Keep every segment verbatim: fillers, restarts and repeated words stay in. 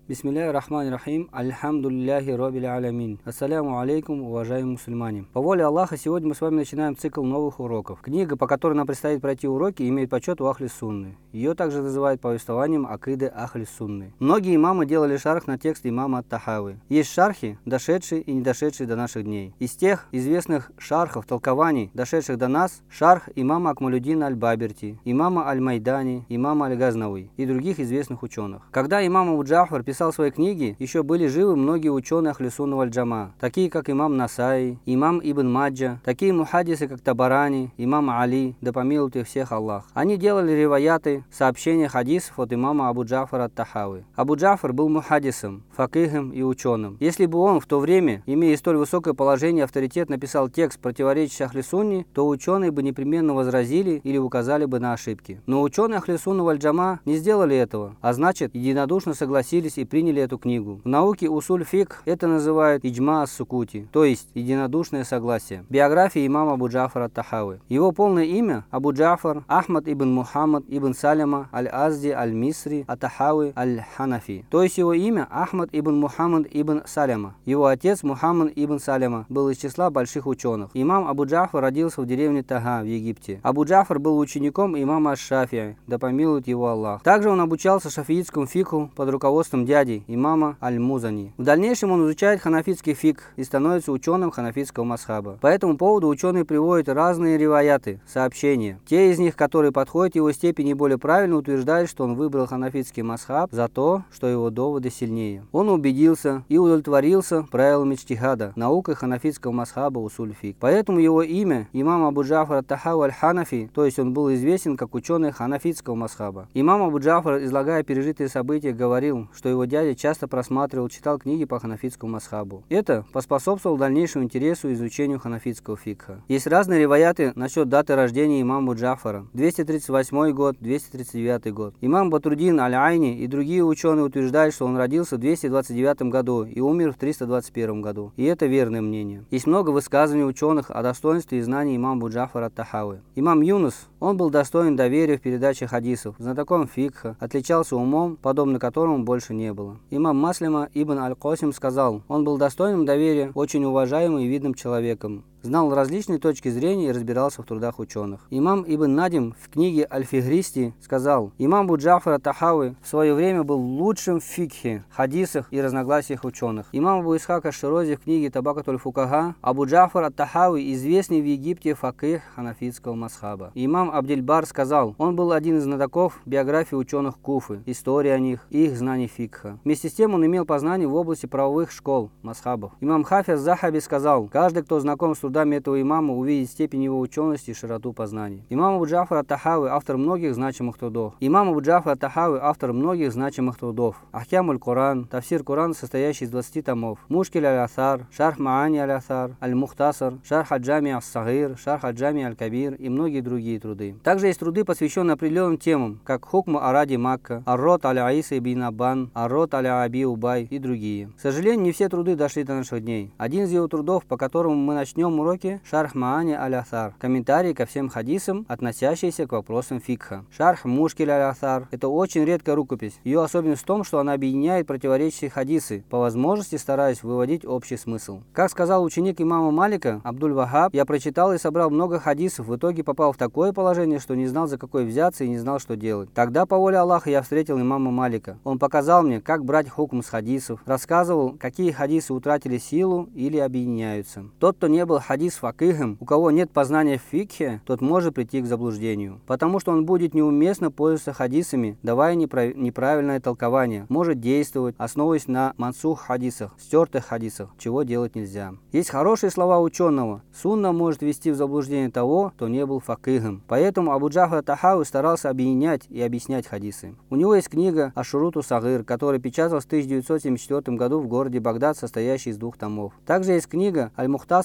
Бисмилляхи рахмани рахим, альхамдулиллахи роббил алямин. Ассаляму алейкум, уважаемые мусульмане. По воле Аллаха, сегодня мы с вами начинаем цикл новых уроков. Книга, по которой нам предстоит пройти уроки, имеет почет у Ахли Сунны. Ее также называют повествованием акиды Ахли Сунны. Многие имамы делали шарх на текст имама ат-Тахави. Есть шархи, дошедшие и не дошедшие до наших дней. Из тех известных шархов, толкований, дошедших до нас, шарх имама Акмалюддина аль-Баберти, имама аль-Майдани, имама аль-Газнауи и других известных ученых. Когда имам Абу Джафар писал свои книги, еще были живы многие ученые Ахли Сунны валь Джама, такие как имам Насаи, имам Ибн Маджа, такие мухаддисы как Табарани, имам Али, да помилует их всех Аллах. Они делали риваяты, сообщения хадисов от имама Абу Джафара ат-Тахави. Абу Джафар был мухаддисом, факихом и ученым. Если бы он в то время, имея столь высокое положение и авторитет, написал текст, противоречащий Ахли Сунне, то ученые бы непременно возразили или указали бы на ошибки. Но ученые Ахли Сунны валь Джама не сделали этого, а значит, единодушно согласились и приняли эту книгу. В науке усуль фикх это называют иджма ас-сукути, то есть единодушное согласие. Биография имама Абу Джафара ат-Тахави. Его полное имя Абу Джафар Ахмад ибн Мухаммад ибн Саляма аль-Азди аль-Мисри ат-Тахави аль-Ханафи. То есть его имя Ахмад ибн Мухаммад ибн Саляма. Его отец Мухаммад ибн Саляма был из числа больших ученых. Имам Абу Джафар родился в деревне Тага в Египте. Абу Джафар был учеником имама аш-Шафии, да помилует его Аллах. Также он обучался шафиитскому фикху под руководством дяди имама аль-Музани. В дальнейшем он изучает ханафитский фикх и становится ученым ханафитского масхаба. По этому поводу ученые приводят разные риваяты, сообщения. Те из них, которые подходят его степени более правильно, утверждают, что он выбрал ханафитский масхаб за то, что его доводы сильнее. Он убедился и удовлетворился правилами иджтихада, наукой ханафитского масхаба усуль фикх. Поэтому его имя имам Абу Джафар ат-Тахави аль-Ханафи, то есть он был известен как ученый ханафитского масхаба. Имам Абу Джафар, излагая пережитые события, говорил, что его дядя часто просматривал, читал книги по ханафитскому масхабу. Это поспособствовало дальнейшему интересу и изучению ханафитского фикха. Есть разные риваяты насчет даты рождения имама Джафара. двести тридцать восьмой год, двести тридцать девятый год. Имам Батруддин аль-Айни и другие ученые утверждают, что он родился в двести двадцать девятом году и умер в триста двадцать первом году. И это верное мнение. Есть много высказываний ученых о достоинстве и знании имама Джафара ат-Тахави. Имам Юнус, он был достоин доверия в передаче хадисов, знатоком фикха, отличался умом, подобно которому больше не было. Имам Маслима ибн аль-Косим сказал, он был достойным доверия, очень уважаемым и видным человеком, знал различные точки зрения и разбирался в трудах ученых. Имам Ибн Надим в книге Аль-Фигристи сказал, имам Абу Джафар ат-Тахави в свое время был лучшим в фикхе, хадисах и разногласиях ученых. Имам Абу Исхак аш-Ширози в книге Табакатуль Фукаха, Абу Джафар ат-Тахави известный в Египте факих ханафитского масхаба. Имам Абдельбар сказал, он был один из знатоков биографии ученых Куфы, истории о них и их знаний фикха. Вместе с тем он имел познания в области правовых школ, масхабов. Имам Хафиз Захаби сказал, каждый, кто знаком с трудами этого имама, увидит степень его учености и широту познаний. Имам Абу Джафар ат-Тахави автор многих значимых трудов. Имам Абу Джафар ат-Тахави автор многих значимых трудов. Ахкямуль Коран, тафсир Коран, состоящий из двадцати томов. Мушкиль аль-Асар, Шарх Маани аль-Асар, Аль-Мухтасар, Шарх аль-Джами ас-Сагир, Шарх аль-Джами аль-Кабир и многие другие труды. Также есть труды, посвященные определенным темам, как Хукму Аради Макка, Ар-Рот аль-Аиса ибн Аббан, Ар-Рот аль-Аби Убай и другие. К сожалению, не все труды дошли до наших дней. Один из его трудов, по которому мы начнем уроки, Шарх Маани аль-Асар, комментарий ко всем хадисам, относящиеся к вопросам фикха. Шарх Мушкиль аль-Асар, это очень редкая рукопись. Ее особенность в том, что она объединяет противоречащие хадисы, по возможности стараясь выводить общий смысл. Как сказал ученик имама Малика, Абдуль-Вахаб, я прочитал и собрал много хадисов, в итоге попал в такое положение, что не знал, за какой взяться и не знал, что делать. Тогда, по воле Аллаха, я встретил имама Малика. Он показал мне, как брать хукм с хадисов, рассказывал, какие хадисы утратили силу или объединяются. Тот, кто не был хадис факихом, у кого нет познания в фикхе, тот может прийти к заблуждению, потому что он будет неуместно пользоваться хадисами, давая неправ... неправильное толкование, может действовать, основываясь на мансух хадисах, стертых хадисах, чего делать нельзя. Есть хорошие слова ученого. Сунна может ввести в заблуждение того, кто не был факихом. Поэтому Абу Джафар ат-Тахави старался объединять и объяснять хадисы. У него есть книга Аш-Шуруту Сагир, которая печаталась в тысяча девятьсот семьдесят четвёртом году в городе Багдад, состоящая из двух томов. Также есть книга Аль-Мухтасар филь фикх,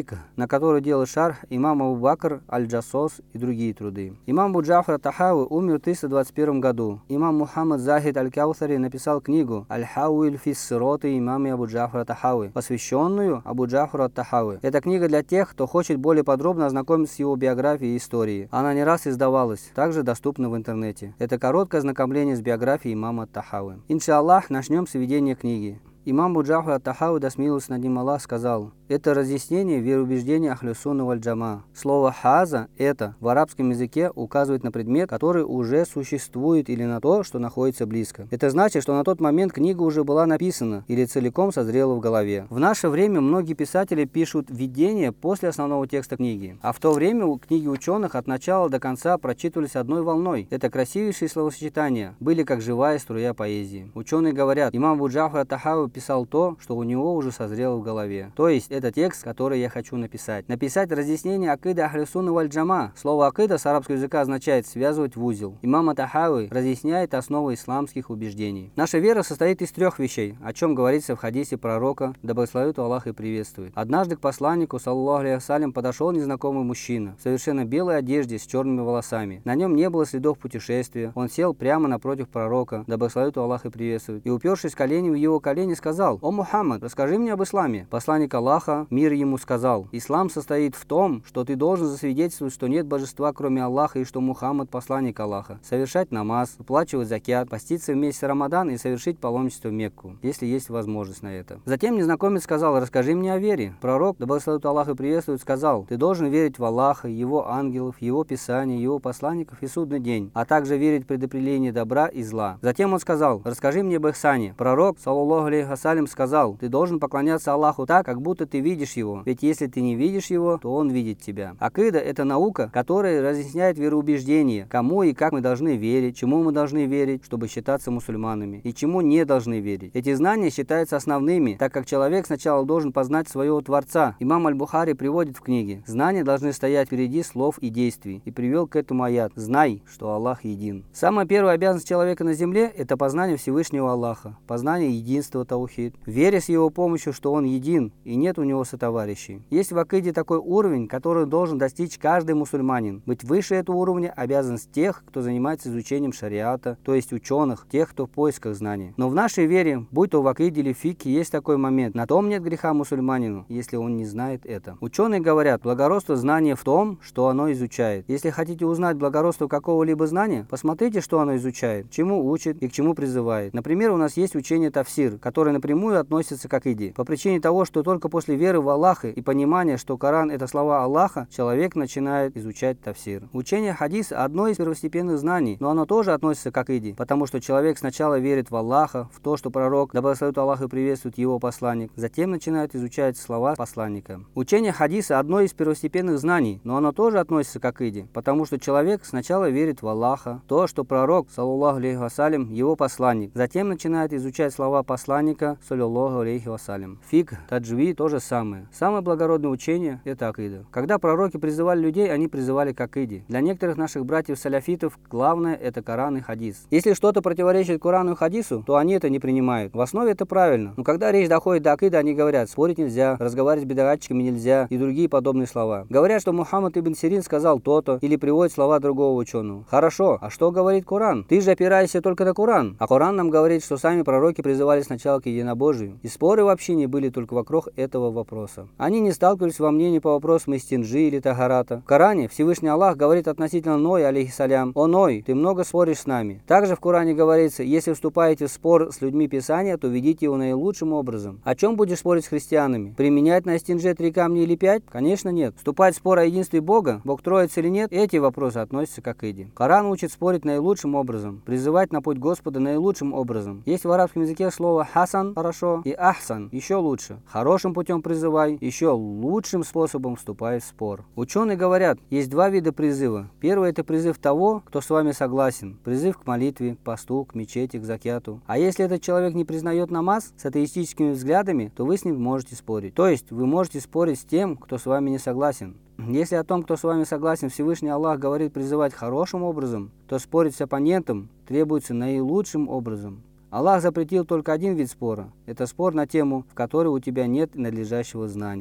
Фик, на который делал шарх имам Абу Бакр аль-Джассос и другие труды. Имам Абу Джафар ат-Тахави умер в триста двадцать первом году. Имам Мухаммад Захид аль-Каусари написал книгу «Аль-Хауиль фис сироты имаме Абу Джафар ат-Тахави», посвященную Абу Джафару ат-Тахави. Эта книга для тех, кто хочет более подробно ознакомиться с его биографией и историей. Она не раз издавалась, также доступна в интернете. Это короткое ознакомление с биографией имама ат-Тахави. Иншаллах, начнем с введения книги. Имам Абу Джафар ат-Тахави, да смилуется над ним Аллах, сказал: это разъяснение вероубеждения Ахлю Сунна валь Джама. Слово «хаза» — это в арабском языке указывает на предмет, который уже существует, или на то, что находится близко. Это значит, что на тот момент книга уже была написана или целиком созрела в голове. В наше время многие писатели пишут введение после основного текста книги, а в то время книги ученых от начала до конца прочитывались одной волной. Это красивейшие словосочетания, были как живая струя поэзии. Ученые говорят, имам Абу Джафар ат-Тахави писал то, что у него уже созрело в голове. То есть это текст, который я хочу написать. Написать разъяснение акиды Ахлю Сунна валь Джама. Слово акида с арабского языка означает связывать в узел. Имам ат-Тахави разъясняет основы исламских убеждений. Наша вера состоит из трех вещей, о чем говорится в хадисе пророка, да благословит Аллах и приветствует. Однажды к посланнику, саллаллаху алейхи вассалям, подошел незнакомый мужчина в совершенно белой одежде с черными волосами. На нем не было следов путешествия. Он сел прямо напротив пророка, да благословит Аллах и приветствует, и, упершись коленями в его колени, сказал: «О Мухаммад, расскажи мне об исламе». Посланник Аллаха, мир ему, сказал: «Ислам состоит в том, что ты должен засвидетельствовать, что нет божества, кроме Аллаха, и что Мухаммад посланник Аллаха, совершать намаз, уплачивать закят, поститься в месяц Рамадан и совершить паломничество в Мекку, если есть возможность на это». Затем незнакомец сказал: «Расскажи мне о вере». Пророк, да благословит Аллах и приветствует, сказал: «Ты должен верить в Аллаха, Его ангелов, Его писания, Его посланников и судный день, а также верить в предопределение добра и зла». Затем он сказал: «Расскажи мне об ихсане». Пророк, саллаллаху алейхи вассалям, сказал: «Ты должен поклоняться Аллаху так, как будто ты видишь Его, ведь если ты не видишь Его, то Он видит тебя». Акида — это наука, которая разъясняет вероубеждение, кому и как мы должны верить, чему мы должны верить, чтобы считаться мусульманами, и чему не должны верить. Эти знания считаются основными, так как человек сначала должен познать своего Творца. Имам Аль-Бухари приводит в книге: знания должны стоять впереди слов и действий, и привел к этому аят: «Знай, что Аллах един». Самая первая обязанность человека на земле — это познание Всевышнего Аллаха, познание единства таухид, веря с Его помощью, что Он един и нет у Него сотоварищей. Есть в акиде такой уровень, который должен достичь каждый мусульманин. Быть выше этого уровня обязанность тех, кто занимается изучением шариата, то есть ученых, тех, кто в поисках знаний. Но в нашей вере, будь то в акиде или фике, есть такой момент: на том нет греха мусульманину, если он не знает это. Ученые говорят, благородство знания в том, что оно изучает. Если хотите узнать благородство какого-либо знания, посмотрите, что оно изучает, чему учит и к чему призывает. Например, у нас есть учение тафсир, которое напрямую относится к акиде. По причине того, что только после веры в Аллаха и понимания, что Коран — это слова Аллаха, человек начинает изучать тафсир. Учение хадиса — одно из первостепенных знаний, но оно тоже относится к акиде, потому что человек сначала верит в Аллаха, в то, что пророк, да благословит Аллах и приветствует его посланник, затем начинает изучать слова посланника. Учение хадиса — одно из первостепенных знаний, но оно тоже относится к акиде, потому что человек сначала верит в Аллаха, то, что пророк, саллаллаху алейхи вассалям, его посланник, затем начинает изучать слова посланника, саллаллаху алейхи вассалям. Фик, таджви — то же самое. Самое благородное учение — это акида. Когда пророки призывали людей, они призывали к акиде. Для некоторых наших братьев-саляфитов главное — это Коран и хадис. Если что-то противоречит Корану и хадису, то они это не принимают. В основе это правильно. Но когда речь доходит до акиды, они говорят: спорить нельзя, разговаривать с бедогатчиками нельзя и другие подобные слова. Говорят, что Мухаммад ибн Сирин сказал то-то, или приводит слова другого ученого. Хорошо, а что говорит Коран? Ты же опираешься только на Коран. А Коран нам говорит, что сами пророки призывали сначала к единобожию. И споры в общине были только вокруг этого вопроса. Они не сталкивались во мнении по вопросам истинджи или тахарата. В Коране Всевышний Аллах говорит относительно Ной, алейхиссалям: «О Ной, ты много споришь с нами». Также в Коране говорится: если вступаете в спор с людьми Писания, то ведите его наилучшим образом. О чем будешь спорить с христианами? Применять на истиндже три камня или пять? Конечно, нет. Вступать в спор о единстве Бога, Бог троица или нет, эти вопросы относятся к акиде. Коран учит спорить наилучшим образом, призывать на путь Господа наилучшим образом. Есть в арабском языке слово хасан — хорошо, и ахсан — еще лучше. Хорошим путем призывай, еще лучшим способом вступай в спор. Ученые говорят, есть два вида призыва. Первый — это призыв того, кто с вами согласен. Призыв к молитве, к посту, к мечети, к закяту. А если этот человек не признает намаз с атеистическими взглядами, то вы с ним можете спорить. То есть вы можете спорить с тем, кто с вами не согласен. Если о том, кто с вами согласен, Всевышний Аллах говорит призывать хорошим образом, то спорить с оппонентом требуется наилучшим образом. Аллах запретил только один вид спора. Это спор на тему, в которой у тебя нет надлежащего знания.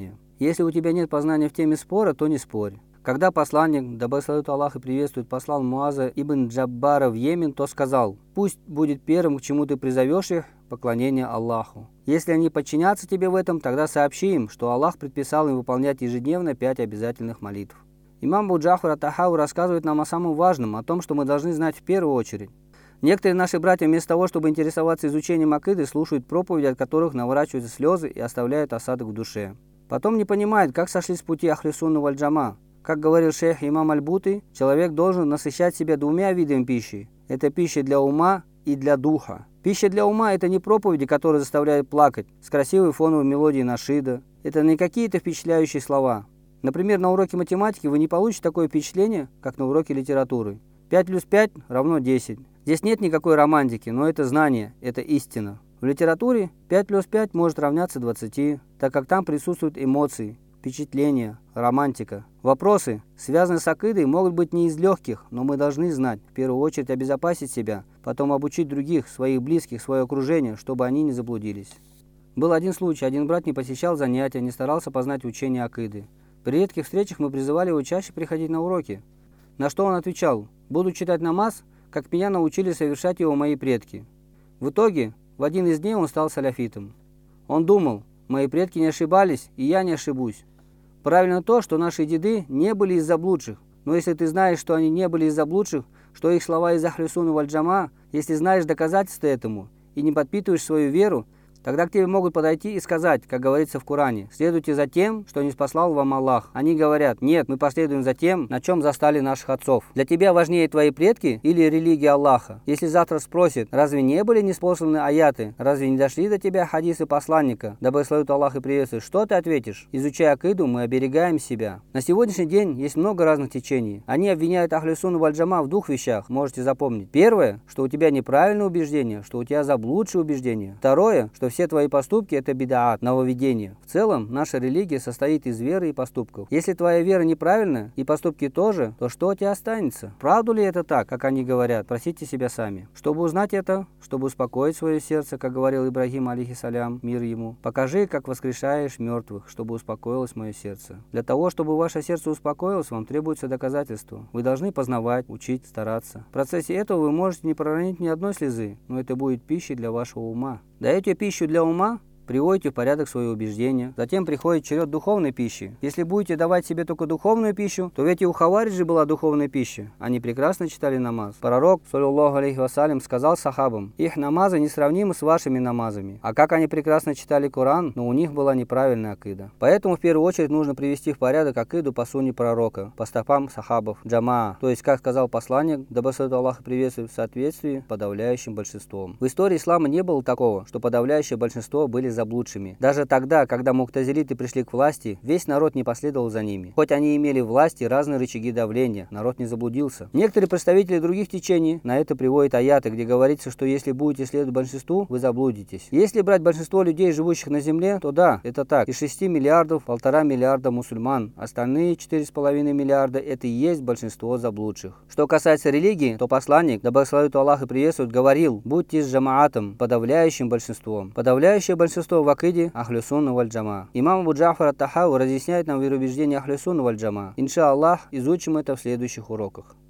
Если у тебя нет познания в теме спора, то не спорь. Когда посланник, да благословит Аллах и приветствует, послал Муаза ибн Джаббара в Йемен, то сказал: «Пусть будет первым, к чему ты призовешь их, поклонение Аллаху. Если они подчинятся тебе в этом, тогда сообщи им, что Аллах предписал им выполнять ежедневно пять обязательных молитв». Имам Абу Джафар ат-Тахауи рассказывает нам о самом важном, о том, что мы должны знать в первую очередь. Некоторые наши братья вместо того, чтобы интересоваться изучением акиды, слушают проповеди, от которых наворачиваются слезы и оставляют осадок в душе. Потом не понимают, как сошли с пути Ахли Сунна валь Джама. Как говорил шейх имам Аль-Буты, человек должен насыщать себя двумя видами пищи. Это пища для ума и для духа. Пища для ума – это не проповеди, которые заставляют плакать, с красивой фоновой мелодией нашида. Это не какие-то впечатляющие слова. Например, на уроке математики вы не получите такое впечатление, как на уроке литературы. пять плюс пять равно десять. Здесь нет никакой романтики, но это знание, это истина. В литературе пять плюс пять может равняться двадцати, так как там присутствуют эмоции, впечатления, романтика. Вопросы, связанные с акидой, могут быть не из легких, но мы должны знать, в первую очередь обезопасить себя, потом обучить других, своих близких, свое окружение, чтобы они не заблудились. Был один случай, один брат не посещал занятия, не старался познать учение акиды. При редких встречах мы призывали его чаще приходить на уроки. На что он отвечал: «Буду читать намаз, как меня научили совершать его мои предки». В итоге, в один из дней он стал саляфитом. Он думал: мои предки не ошибались, и я не ошибусь. Правильно то, что наши деды не были из заблудших. Но если ты знаешь, что они не были из заблудших, что их слова из Ахли Сунны валь Джама, если знаешь доказательства этому и не подпитываешь свою веру, тогда к тебе могут подойти и сказать, как говорится в Коране: следуйте за тем, что не спаслал вам Аллах. Они говорят: нет, мы последуем за тем, на чем застали наших отцов. Для тебя важнее твои предки или религия Аллаха? Если завтра спросят: разве не были неспосланы аяты? Разве не дошли до тебя хадисы посланника? Да благословит Аллах и приветствует. Что ты ответишь? Изучая акиду, мы оберегаем себя. На сегодняшний день есть много разных течений. Они обвиняют Ахли Сунну валь Джама в двух вещах, можете запомнить. Первое, что у тебя неправильное убеждение, что у тебя заблудшее убеждение. Второе, что все твои поступки – это бидаат, нововведение. В целом, наша религия состоит из веры и поступков. Если твоя вера неправильная, и поступки тоже, то что у тебя останется? Правда ли это так, как они говорят? Спросите себя сами. Чтобы узнать это, чтобы успокоить свое сердце, как говорил Ибрагим, алейхиссалям, мир ему, покажи, как воскрешаешь мертвых, чтобы успокоилось мое сердце. Для того, чтобы ваше сердце успокоилось, вам требуется доказательство. Вы должны познавать, учить, стараться. В процессе этого вы можете не проронить ни одной слезы, но это будет пищей для вашего ума. Даете пищу для ума, приводите в порядок свои убеждения. Затем приходит черед духовной пищи. Если будете давать себе только духовную пищу, то ведь и у хавариджи была духовная пища. Они прекрасно читали намаз. Пророк, саллаллаху алейхи вассалям, сказал сахабам: их намазы несравнимы с вашими намазами. А как они прекрасно читали Коран, но у них была неправильная акида. Поэтому в первую очередь нужно привести в порядок акиду по сунне пророка, по стопам сахабов, джамаа. То есть, как сказал посланник, да благословит Аллах и приветствует, в соответствии с подавляющим большинством. В истории ислама не было такого, что подавляющее большинство были заблудшими. Даже тогда, когда му'тазилиты пришли к власти, весь народ не последовал за ними. Хоть они имели в власти разные рычаги давления, народ не заблудился. Некоторые представители других течений на это приводят аяты, где говорится, что если будете следовать большинству, вы заблудитесь. Если брать большинство людей, живущих на земле, то да, это так. Из шести миллиардов полтора миллиарда мусульман. Остальные четыре с половиной миллиарда это и есть большинство заблудших. Что касается религии, то посланник, да благословит Аллах и приветствует, говорил: будьте с джамаатом, подавляющим большинством. Подавляющее большинство в акиде Ахли Сунна валь Джама. Имам Абу Джафар ат-Тахауи разъясняет нам вероубеждение Ахли Сунна валь Джама. Иншаллах, изучим это в следующих уроках.